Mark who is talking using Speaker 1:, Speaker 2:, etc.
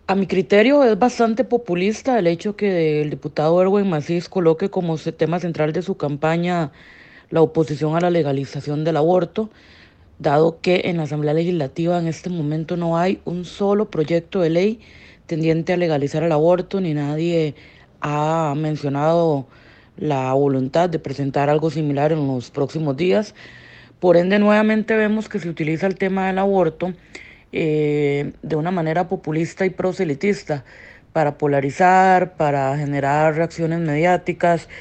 Speaker 1: A mi criterio es bastante populista el hecho que el diputado Erwin Macís coloque como tema central de su campaña la oposición a la legalización del aborto, dado que en la Asamblea Legislativa en este momento no hay un solo proyecto de ley tendiente a legalizar el aborto, ni nadie ha mencionado la voluntad de presentar algo similar en los próximos días. Por ende, nuevamente vemos que se utiliza el tema del aborto de una manera populista y proselitista para polarizar, para generar reacciones mediáticas